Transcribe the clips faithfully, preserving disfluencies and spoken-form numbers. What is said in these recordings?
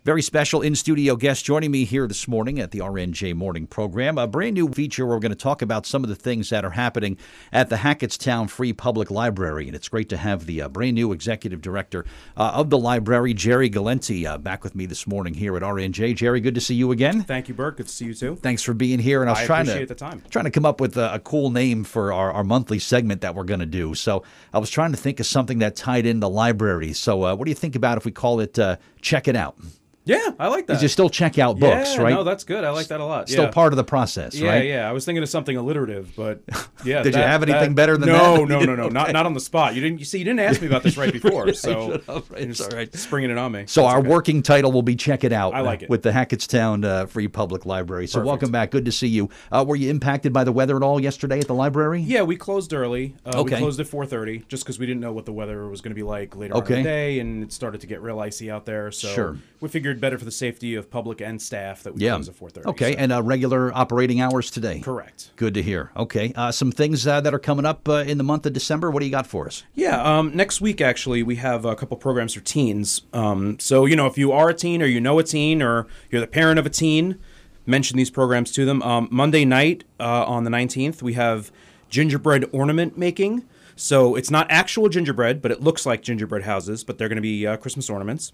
Very special in-studio guest joining me here this morning at the R N J Morning Program. A brand new feature where we're going to talk about some of the things that are happening at the Hackettstown Free Public Library. And it's great to have the uh, brand new executive director uh, of the library, Jerry Galenti, uh, back with me this morning here at R N J. Jerry, good to see you again. Thank you, Bert. Good to see you too. Thanks for being here. And I was I trying appreciate to the time. trying to come up with a, a cool name for our, our monthly segment that we're going to do. So I was trying to think of something that tied in the library. So uh, what do you think about if we call it uh, Check It Out? Yeah, I like that. You still check out books, yeah, right? No, that's good. I like that a lot. Still yeah. part of the process, yeah, right? Yeah, yeah. I was thinking of something alliterative, but yeah. Did that, you have anything that, better than no, that? No, no, no, no. Okay. Not not on the spot. You didn't. You see, you didn't ask me about this right before, yeah, so right, you're just all right. springing it on me. So That's our okay. working title will be Check It Out. I like it. With the Hackettstown uh, Free Public Library. So Perfect. welcome back. Good to see you. Uh, were you impacted by the weather at all yesterday at the library? Yeah, we closed early. Uh, Okay. We closed at four thirty just because we didn't know what the weather was going to be like later Okay. on in the day, and it started to get real icy out there. So Sure. we figured better for the safety of public and staff that we Yeah. close at four thirty. Okay, so. and uh, regular operating hours today? Correct. Good to hear. Okay, uh, some things uh, that are coming up uh, in the month of December. What do you got for us? Yeah, um, next week, actually, we have a couple programs for teens. Um, so, you know, if you are a teen or you know a teen or you're the parent of a teen, mention these programs to them. Um, Monday night uh, on the nineteenth, we have gingerbread ornament making. So it's not actual gingerbread, but it looks like gingerbread houses, but they're going to be uh, Christmas ornaments.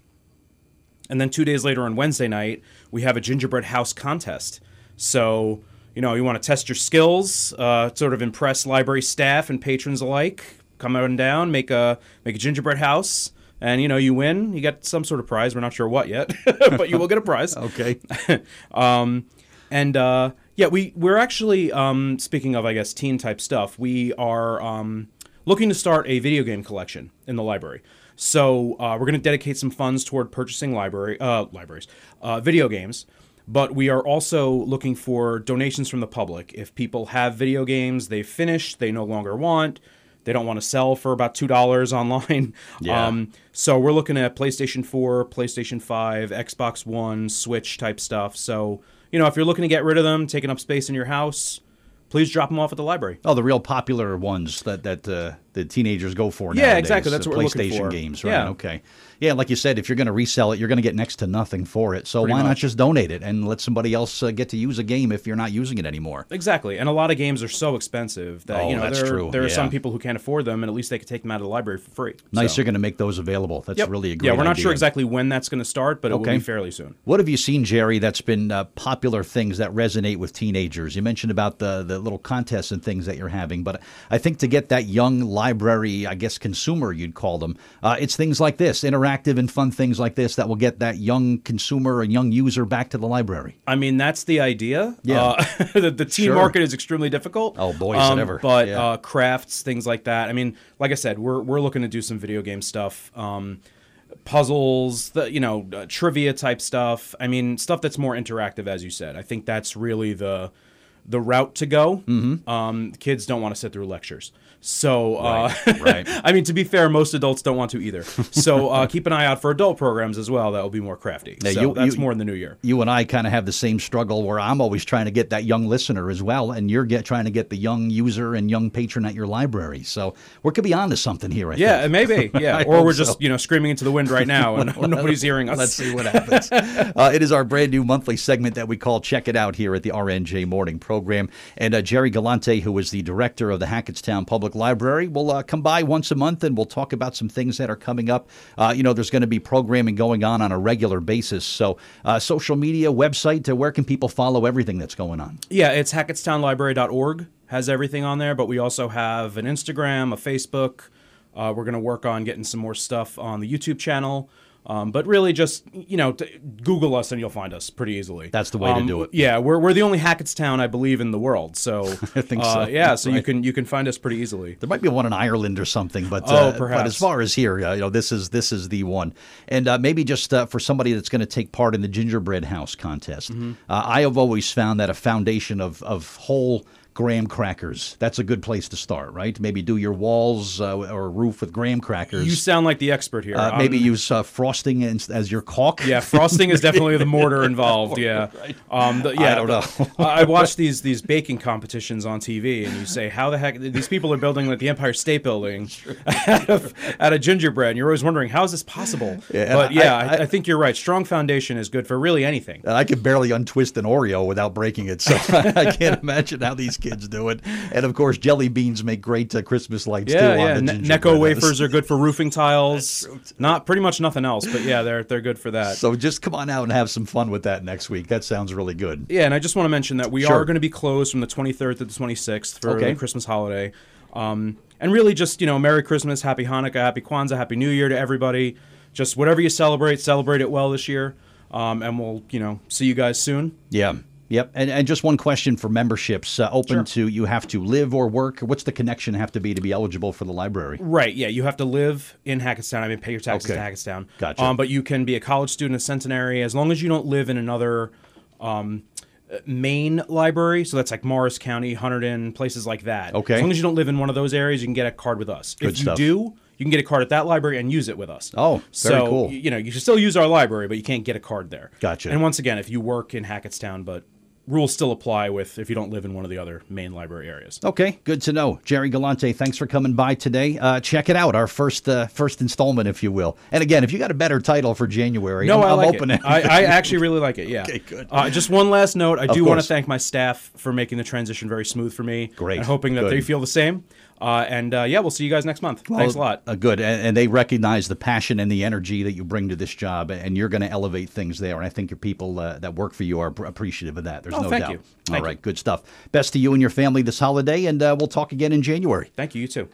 And then two days later on Wednesday night, we have a gingerbread house contest. So, you know, you want to test your skills, uh, sort of impress library staff and patrons alike. Come on down, make a make a gingerbread house, and, you know, you win. You get some sort of prize. We're not sure what yet, but you will get a prize. Okay. um, and, uh, yeah, we, we're actually, um, speaking of, I guess, teen-type stuff, we are um, looking to start a video game collection in the library. So uh, we're going to dedicate some funds toward purchasing library uh, libraries, uh, video games. But we are also looking for donations from the public. If people have video games they've finished, they no longer want, they don't want to sell for about two dollars online. Yeah. Um, so we're looking at PlayStation four, PlayStation five, Xbox One, Switch type stuff. So, you know, if you're looking to get rid of them, taking up space in your house, please drop them off at the library. Oh, the real popular ones that that uh, the teenagers go for Yeah, nowadays. exactly. That's uh, what we're looking PlayStation for. games, right? Yeah. Okay. Yeah, like you said, if you're going to resell it, you're going to get next to nothing for it. So Pretty why not much. just donate it and let somebody else uh, get to use a game if you're not using it anymore? Exactly. And a lot of games are so expensive that, Oh, you know, that's there, true. there are Yeah. some people who can't afford them, and at least they could take them out of the library for free. Nice, So- you're going to make those available. That's Yep. really a great Yeah, we're not idea. sure exactly when that's going to start, but it Okay. will be fairly soon. What have you seen, Jerry, that's been uh, popular things that resonate with teenagers? You mentioned about the, the little contests and things that you're having, but I think to get that young library, I guess consumer you'd call them, uh, it's things like this, interactive and fun things like this that will get that young consumer and young user back to the library. I mean, that's the idea. Yeah. Uh, the, the teen Sure. market is extremely difficult. Oh, boy, is it Um, ever. But Yeah. uh, crafts, things like that. I mean, like I said, we're we're looking to do some video game stuff. Um, puzzles, the you know, uh, trivia type stuff. I mean, stuff that's more interactive, as you said. I think that's really the the route to go. Mm-hmm. Um, kids don't want to sit through lectures. So, uh, Right, right. I mean, to be fair, most adults don't want to either. So uh, keep an eye out for adult programs as well that will be more crafty. Yeah, so you- that's you- more in the new year. You and I kind of have the same struggle where I'm always trying to get that young listener as well, and you're get, trying to get the young user and young patron at your library. So we could be on to something here, I Yeah, think. maybe. Yeah, I or hope we're so. just you know screaming into the wind right now, and nobody's hearing us. Let's see what happens. uh, it is our brand new monthly segment that we call Check It Out here at the R N J Morning Program. And uh, Jerry Galante, who is the director of the Hackettstown Public Library, will uh, come by once a month and we'll talk about some things that are coming up. Uh, you know, there's going to be programming going on on a regular basis. So uh, social media, website, uh, where can people follow everything that's going on? Yeah, it's hackettstown library dot org has everything on there, but we also have an Instagram, a Facebook. Uh, we're going to work on getting some more stuff on the YouTube channel. Um, but really just, you know, t- Google us and you'll find us pretty easily. That's the way to Um, do it. Yeah, we're we're the only Hackettstown, I believe, in the world. So I think uh, so. Yeah, so you Right. can you can find us pretty easily. There might be one in Ireland or something, but Oh, uh, but perhaps. as far as here, uh, you know, this is this is the one. And uh, maybe just uh, for somebody that's going to take part in the gingerbread house contest, Mm-hmm. uh, I have always found that a foundation of of whole graham crackers. That's a good place to start, right? Maybe do your walls uh, or roof with graham crackers. You sound like the expert here. Uh, Um, maybe use uh, frosting as, as your caulk. Yeah, frosting is definitely the mortar involved. Yeah, um, the, yeah. I don't know. I watch these these baking competitions on T V, and you say, "How the heck these people are building like the Empire State Building out of, out of gingerbread?" And you're always wondering, "How is this possible?" Yeah, but I- yeah, I- I, I think you're right. Strong foundation is good for really anything. And I could barely untwist an Oreo without breaking it, so I can't imagine how these kids do it. And of course, jelly beans make great uh, Christmas lights Yeah, too. yeah. On the Ne- gingerbread. Necco wafers are good for roofing tiles. Not pretty much nothing else, but yeah, they're they're good for that. So just come on out and have some fun with that next week. That sounds really good. Yeah, and I just want to mention that we Sure. are going to be closed from the twenty-third to the twenty-sixth for Okay. the Christmas holiday. Um, and really just, you know, Merry Christmas, Happy Hanukkah, Happy Kwanzaa, Happy New Year to everybody. Just whatever you celebrate, celebrate it well this year. Um, and we'll, you know, see you guys soon. Yeah. Yep. And, and just one question for memberships. Uh, open Sure. to, you have to live or work. What's the connection have to be to be eligible for the library? Right, yeah, you have to live in Hackettstown. I mean, pay your taxes Okay. to Hackettstown. Gotcha. Um, but you can be a college student in Centenary as long as you don't live in another um, uh, main library. So that's like Morris County, Hunterdon, places like that. Okay. As long as you don't live in one of those areas, you can get a card with us. Good if you stuff. do, you can get a card at that library and use it with us. Oh, very so, cool. y- you know, you should still use our library, but you can't get a card there. Gotcha. And once again, if you work in Hackettstown, but rules still apply with if you don't live in one of the other main library areas. Okay, good to know. Jerry Galante, thanks for coming by today. Uh, check it out, our first uh, first installment, if you will. And again, if you got a better title for January, No, I'm, I I'm like open it. I, I actually really like it. Yeah. Okay, good. Uh, just one last note. I do want to course. thank my staff for making the transition very smooth for me. Great. And hoping that Good. they feel the same. Uh, and uh, yeah, we'll see you guys next month. Thanks a lot. Uh, good. And, and they recognize the passion and the energy that you bring to this job, and you're going to elevate things there. And I think your people uh, that work for you are pr- appreciative of that. There's Oh, no thank doubt. you. All Thank right, you. good stuff. Best to you and your family this holiday, and uh, we'll talk again in January. Thank you. You too.